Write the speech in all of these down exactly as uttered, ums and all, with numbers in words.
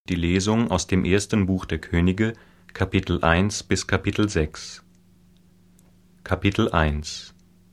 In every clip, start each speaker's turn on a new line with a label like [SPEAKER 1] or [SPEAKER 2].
[SPEAKER 1] Die Lesung aus dem ersten Buch der Könige, Kapitel eins bis Kapitel sechs. Kapitel eins.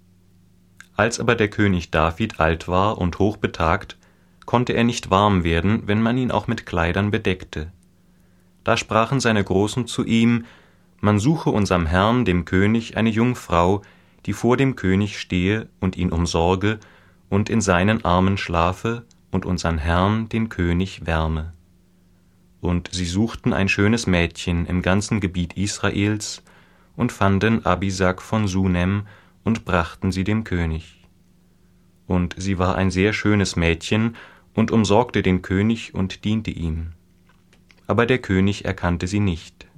[SPEAKER 1] Als aber der König David alt war und hochbetagt, konnte er nicht warm werden, wenn man ihn auch mit Kleidern bedeckte. Da sprachen seine Großen zu ihm: Man suche unserem Herrn, dem König, eine Jungfrau, die vor dem König stehe und ihn umsorge und in seinen Armen schlafe und unsern Herrn, den König, wärme. Und sie suchten ein schönes Mädchen im ganzen Gebiet Israels und fanden Abisag von Sunem und brachten sie dem König. Und sie war ein sehr schönes Mädchen und umsorgte den König und diente ihm. Aber der König erkannte sie nicht.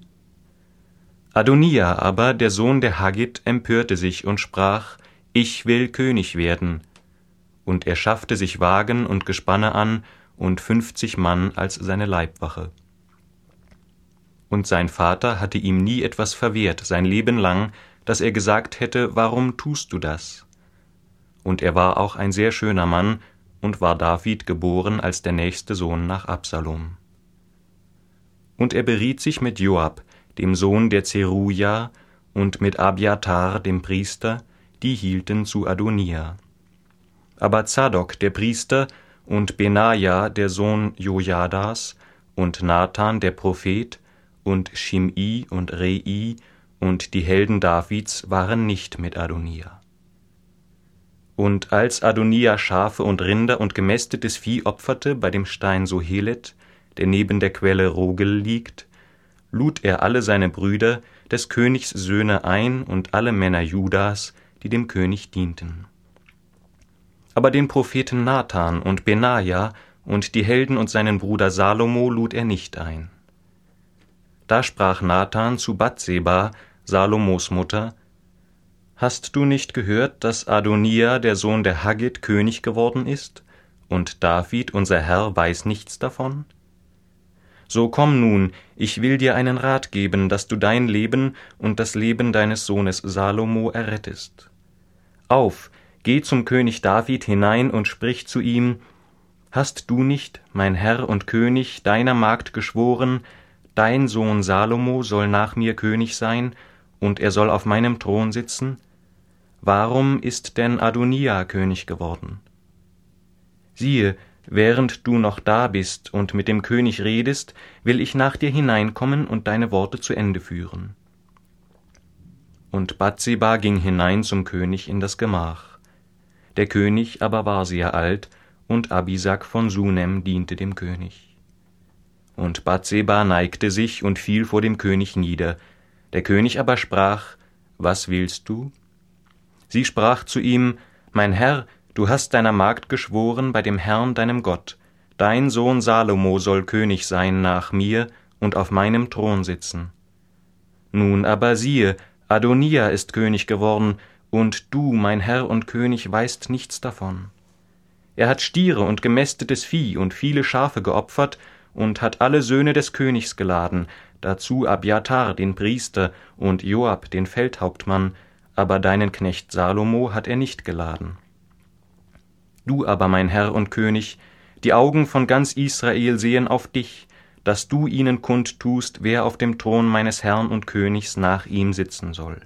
[SPEAKER 1] Adonija aber, der Sohn der Haggit, empörte sich und sprach: Ich will König werden. Und er schaffte sich Wagen und Gespanne an und fünfzig Mann als seine Leibwache. Und sein Vater hatte ihm nie etwas verwehrt, sein Leben lang, dass er gesagt hätte: Warum tust du das? Und er war auch ein sehr schöner Mann und war David geboren als der nächste Sohn nach Absalom. Und er beriet sich mit Joab, dem Sohn der Zeruja, und mit Abiathar, dem Priester, die hielten zu Adonija. Aber Zadok, der Priester, und Benaja, der Sohn Jojadas, und Nathan, der Prophet, und Shim'i und Rei und die Helden Davids waren nicht mit Adonija. Und als Adonija Schafe und Rinder und gemästetes Vieh opferte bei dem Stein Sohelet, der neben der Quelle Rogel liegt, lud er alle seine Brüder, des Königs Söhne ein und alle Männer Judas, die dem König dienten. Aber den Propheten Nathan und Benaja und die Helden und seinen Bruder Salomo lud er nicht ein. Da sprach Nathan zu Batseba, Salomos Mutter: Hast du nicht gehört, dass Adonija, der Sohn der Haggit, König geworden ist, und David, unser Herr, weiß nichts davon? So komm nun, ich will dir einen Rat geben, dass du dein Leben und das Leben deines Sohnes Salomo errettest. Auf, geh zum König David hinein und sprich zu ihm: Hast du nicht, mein Herr und König, deiner Magd geschworen, dein Sohn Salomo soll nach mir König sein, und er soll auf meinem Thron sitzen? Warum ist denn Adonija König geworden? Siehe, während du noch da bist und mit dem König redest, will ich nach dir hineinkommen und deine Worte zu Ende führen. Und Batseba ging hinein zum König in das Gemach. Der König aber war sehr alt, und Abisag von Sunem diente dem König. Und Batseba neigte sich und fiel vor dem König nieder. Der König aber sprach: Was willst du? Sie sprach zu ihm: Mein Herr, du hast deiner Magd geschworen bei dem Herrn, deinem Gott, dein Sohn Salomo soll König sein nach mir und auf meinem Thron sitzen. Nun aber siehe, Adonija ist König geworden, und du, mein Herr und König, weißt nichts davon. Er hat Stiere und gemästetes Vieh und viele Schafe geopfert und hat alle Söhne des Königs geladen, dazu Abiathar, den Priester, und Joab, den Feldhauptmann, aber deinen Knecht Salomo hat er nicht geladen. Du aber, mein Herr und König, die Augen von ganz Israel sehen auf dich, dass du ihnen kundtust, wer auf dem Thron meines Herrn und Königs nach ihm sitzen soll.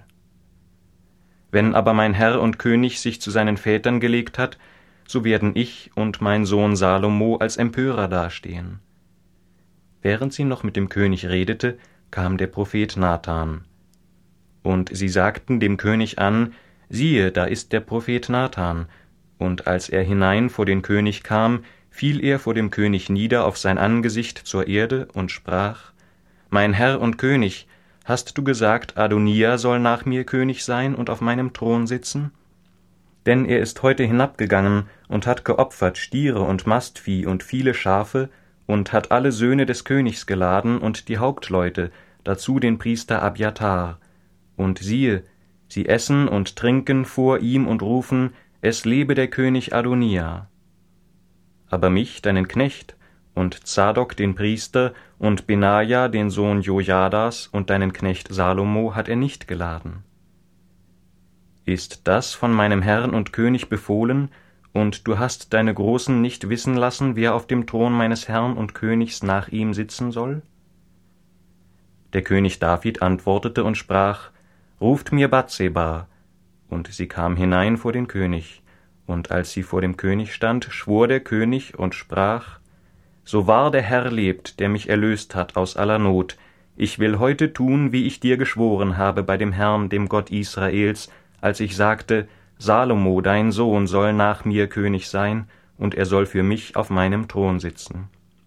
[SPEAKER 1] Wenn aber mein Herr und König sich zu seinen Vätern gelegt hat, so werden ich und mein Sohn Salomo als Empörer dastehen. Während sie noch mit dem König redete, kam der Prophet Nathan. Und sie sagten dem König an: Siehe, da ist der Prophet Nathan. Und als er hinein vor den König kam, fiel er vor dem König nieder auf sein Angesicht zur Erde und sprach: Mein Herr und König, hast du gesagt, Adonija soll nach mir König sein und auf meinem Thron sitzen? Denn er ist heute hinabgegangen und hat geopfert Stiere und Mastvieh und viele Schafe und hat alle Söhne des Königs geladen und die Hauptleute, dazu den Priester Abiathar. Und siehe, sie essen und trinken vor ihm und rufen: Es lebe der König Adonija. Aber mich, deinen Knecht, und Zadok, den Priester, und Benaja, den Sohn Jojadas, und deinen Knecht Salomo hat er nicht geladen. Ist das von meinem Herrn und König befohlen, und du hast deine Großen nicht wissen lassen, wer auf dem Thron meines Herrn und Königs nach ihm sitzen soll? Der König David antwortete und sprach, Ruft mir Bathseba. Und sie kam hinein vor den König. Und als sie vor dem König stand, schwor der König und sprach, So wahr der Herr lebt, der mich erlöst hat aus aller Not, ich will heute tun, wie ich dir geschworen habe bei dem Herrn, dem Gott Israels, als ich sagte, Salomo, dein Sohn, soll nach mir König sein, und er soll für mich auf meinem Thron sitzen.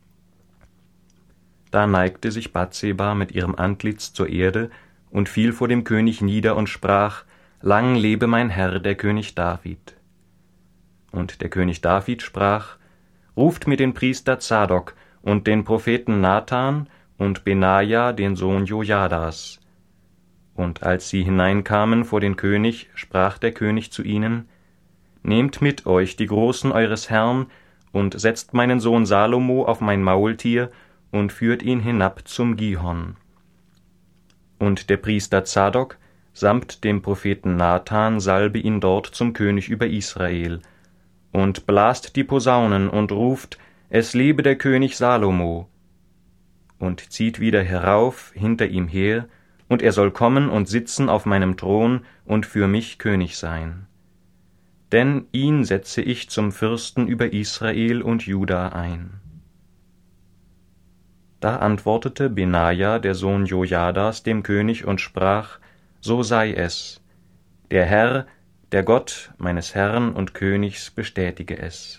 [SPEAKER 1] Da neigte sich Bathseba mit ihrem Antlitz zur Erde und fiel vor dem König nieder und sprach, Lang lebe mein Herr, der König David. Und der König David sprach, Ruft mir den Priester Zadok und den Propheten Nathan und Benaja, den Sohn Jojadas. Und als sie hineinkamen vor den König, sprach der König zu ihnen, Nehmt mit euch die Großen eures Herrn und setzt meinen Sohn Salomo auf mein Maultier und führt ihn hinab zum Gihon. Und der Priester Zadok samt dem Propheten Nathan salbe ihn dort zum König über Israel und blast die Posaunen und ruft, Es lebe der König Salomo, und zieht wieder herauf hinter ihm her, und er soll kommen und sitzen auf meinem Thron und für mich König sein. Denn ihn setze ich zum Fürsten über Israel und Juda ein. Da antwortete Benaja, der Sohn Jojadas, dem König und sprach, So sei es. Der Herr, der Gott meines Herrn und Königs, bestätige es.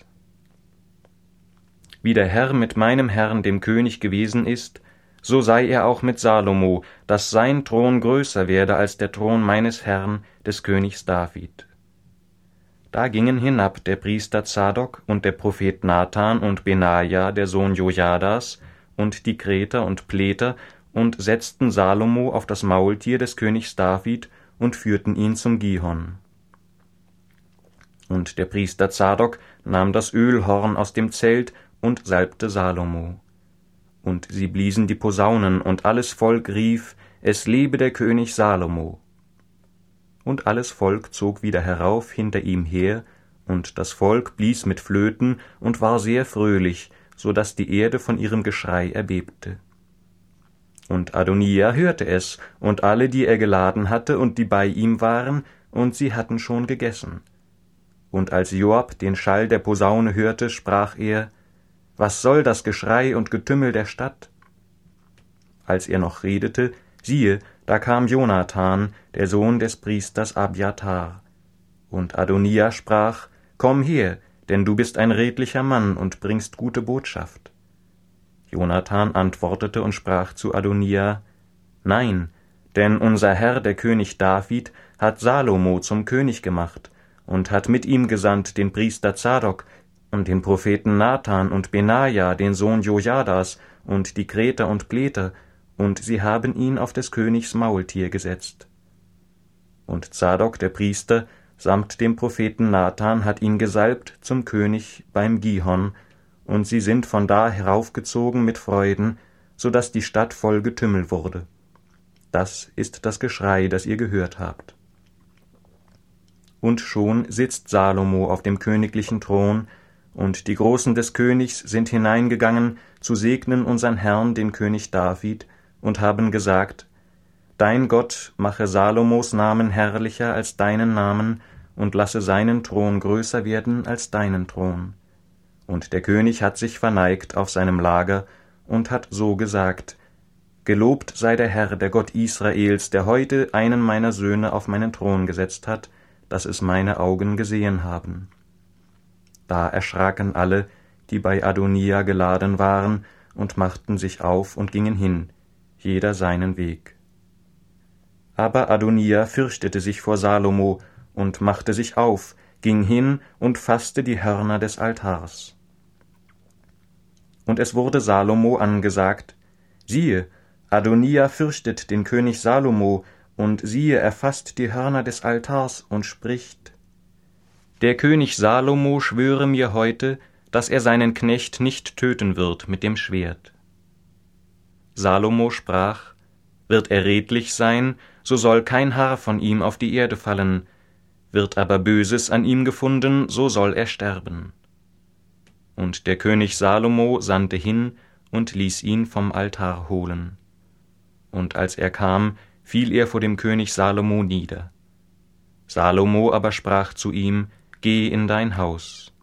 [SPEAKER 1] Wie der Herr mit meinem Herrn, dem König, gewesen ist, so sei er auch mit Salomo, dass sein Thron größer werde als der Thron meines Herrn, des Königs David. Da gingen hinab der Priester Zadok und der Prophet Nathan und Benaja, der Sohn Jojadas, und die Kreter und Pleter, und setzten Salomo auf das Maultier des Königs David und führten ihn zum Gihon. Und der Priester Zadok nahm das Ölhorn aus dem Zelt und salbte Salomo. Und sie bliesen die Posaunen, und alles Volk rief, Es lebe der König Salomo. Und alles Volk zog wieder herauf hinter ihm her, und das Volk blies mit Flöten und war sehr fröhlich, so daß die Erde von ihrem Geschrei erbebte. Und Adonija hörte es, und alle, die er geladen hatte und die bei ihm waren, und sie hatten schon gegessen. Und als Joab den Schall der Posaune hörte, sprach er, Was soll das Geschrei und Getümmel der Stadt? Als er noch redete, siehe, da kam Jonathan, der Sohn des Priesters Abjatar. Und Adonija sprach, Komm her, denn du bist ein redlicher Mann und bringst gute Botschaft. Jonathan antwortete und sprach zu Adonija, Nein, denn unser Herr, der König David, hat Salomo zum König gemacht und hat mit ihm gesandt den Priester Zadok und den Propheten Nathan und Benaja, den Sohn Jojadas, und die Kreter und Pleter, und sie haben ihn auf des Königs Maultier gesetzt. Und Zadok, der Priester, samt dem Propheten Nathan, hat ihn gesalbt zum König beim Gihon, und sie sind von da heraufgezogen mit Freuden, so daß die Stadt voll Getümmel wurde. Das ist das Geschrei, das ihr gehört habt. Und schon sitzt Salomo auf dem königlichen Thron, und die Großen des Königs sind hineingegangen, zu segnen unsern Herrn, den König David, und haben gesagt, Dein Gott mache Salomos Namen herrlicher als deinen Namen und lasse seinen Thron größer werden als deinen Thron. Und der König hat sich verneigt auf seinem Lager und hat so gesagt, Gelobt sei der Herr, der Gott Israels, der heute einen meiner Söhne auf meinen Thron gesetzt hat, dass es meine Augen gesehen haben. Da erschraken alle, die bei Adonija geladen waren, und machten sich auf und gingen hin, jeder seinen Weg. Aber Adonija fürchtete sich vor Salomo und machte sich auf, ging hin und fasste die Hörner des Altars. Und es wurde Salomo angesagt, siehe, Adonija fürchtet den König Salomo, und siehe, er fasst die Hörner des Altars und spricht, Der König Salomo schwöre mir heute, dass er seinen Knecht nicht töten wird mit dem Schwert. Salomo sprach, Wird er redlich sein, so soll kein Haar von ihm auf die Erde fallen, Wird aber Böses an ihm gefunden, so soll er sterben. Und der König Salomo sandte hin und ließ ihn vom Altar holen. Und als er kam, fiel er vor dem König Salomo nieder. Salomo aber sprach zu ihm: Geh in dein Haus.